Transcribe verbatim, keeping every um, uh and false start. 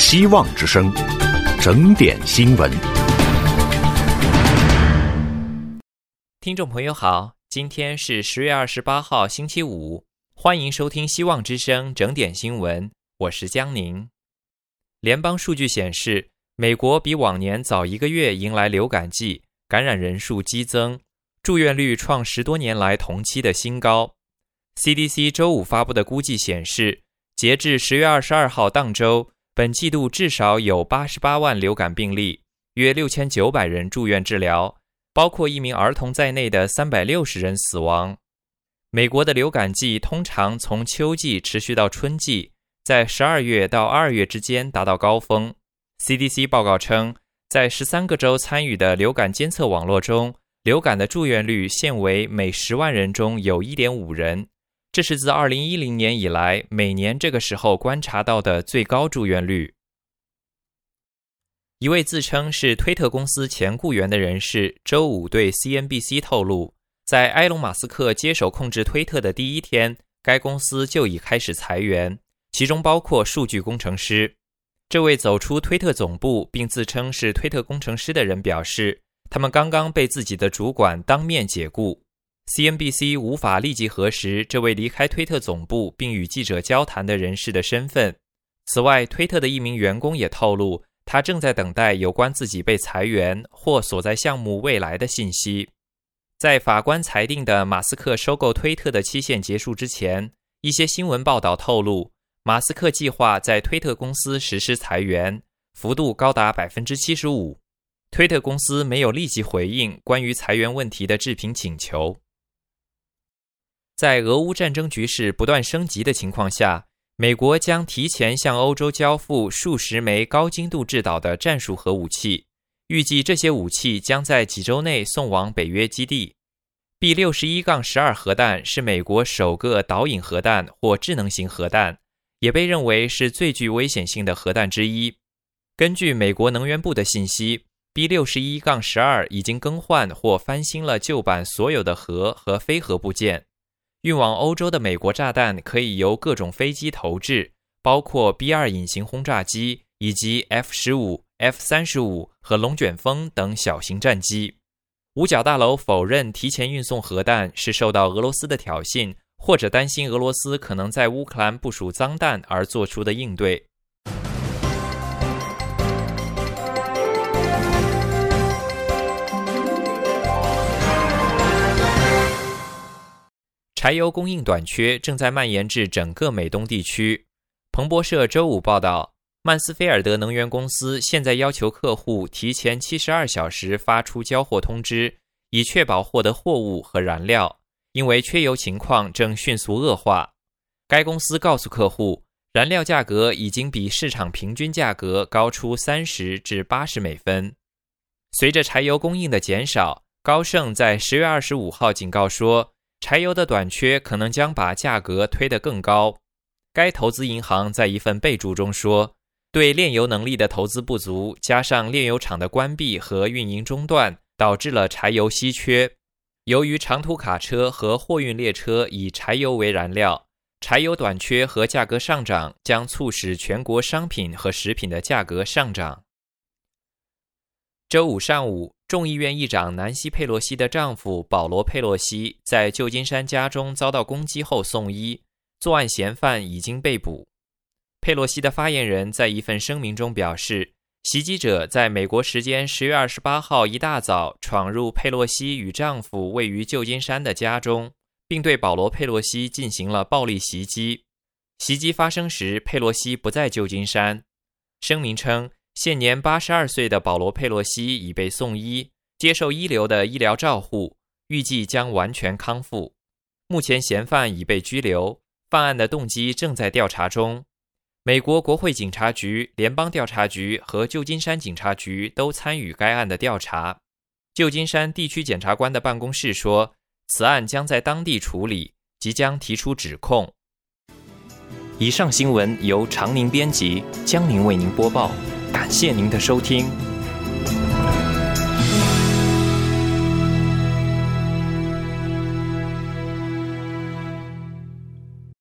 希望之声，整点新闻。 听众朋友好，今天是十月二十八号星期五，欢迎收听希望之声整点新闻，我是江宁。联邦数据显示，美国比往年早一个月迎来流感季，感染人数激增，住院率创十多年来同期的新高。C D C 周五发布的估计显示，截至十月二十二号当周，本季度至少有八十八万流感病例，约六千九百人住院治疗，包括一名儿童在内的三百六十人死亡。美国的流感季通常从秋季持续到春季，在十二月到二月之间达到高峰。C D C 报告称，在十三个州参与的流感监测网络中，流感的住院率现为每十万人中有 一点五人，这是自二零一零年以来每年这个时候观察到的最高住院率。一位自称是推特公司前雇员的人士周五对 C N B C 透露，在埃隆·马斯克接手控制推特的第一天，该公司就已开始裁员，其中包括数据工程师。这位走出推特总部并自称是推特工程师的人表示，他们刚刚被自己的主管当面解雇。C N B C 无法立即核实这位离开推特总部并与记者交谈的人士的身份。此外，推特的一名员工也透露，他正在等待有关自己被裁员或所在项目未来的信息。在法官裁定的马斯克收购推特的期限结束之前，一些新闻报道透露，马斯克计划在推特公司实施裁员，幅度高达 百分之七十五。 推特公司没有立即回应关于裁员问题的置评请求。在俄乌战争局势不断升级的情况下，美国将提前向欧洲交付数十枚高精度制导的战术核武器，预计这些武器将在几周内送往北约基地。 B 六十一 十二 核弹是美国首个导引核弹或智能型核弹，也被认为是最具危险性的核弹之一。根据美国能源部的信息， B 六十一 十二 已经更换或翻新了旧版所有的核和非核部件。运往欧洲的美国炸弹可以由各种飞机投掷，包括 B 二 隐形轰炸机以及 F 十五、F 三十五 和龙卷风等小型战机。五角大楼否认提前运送核弹是受到俄罗斯的挑衅，或者担心俄罗斯可能在乌克兰部署脏弹而做出的应对。柴油供应短缺正在蔓延至整个美东地区。彭博社周五报道，曼斯菲尔德能源公司现在要求客户提前七十二小时发出交货通知，以确保获得货物和燃料，因为缺油情况正迅速恶化。该公司告诉客户，燃料价格已经比市场平均价格高出三十至八十美分。随着柴油供应的减少，高盛在十月二十五号警告说，柴油的短缺可能将把价格推得更高。该投资银行在一份备注中说，对炼油能力的投资不足，加上炼油厂的关闭和运营中断，导致了柴油稀缺。由于长途卡车和货运列车以柴油为燃料，柴油短缺和价格上涨将促使全国商品和食品的价格上涨。周五上午，众议院议长南希·佩洛西的丈夫保罗·佩洛西在旧金山家中遭到攻击后送医，作案嫌犯已经被捕。佩洛西的发言人在一份声明中表示，袭击者在美国时间十月二十八号一大早闯入佩洛西与丈夫位于旧金山的家中，并对保罗·佩洛西进行了暴力袭击。袭击发生时，佩洛西不在旧金山。声明称，现年八十二岁的保罗·佩洛西已被送医，接受一流的医疗照护，预计将完全康复。目前嫌犯已被拘留，犯案的动机正在调查中。美国国会警察局、联邦调查局和旧金山警察局都参与该案的调查。旧金山地区检察官的办公室说，此案将在当地处理，即将提出指控。以上新闻由常宁编辑，江宁为您播报。感谢您的收听。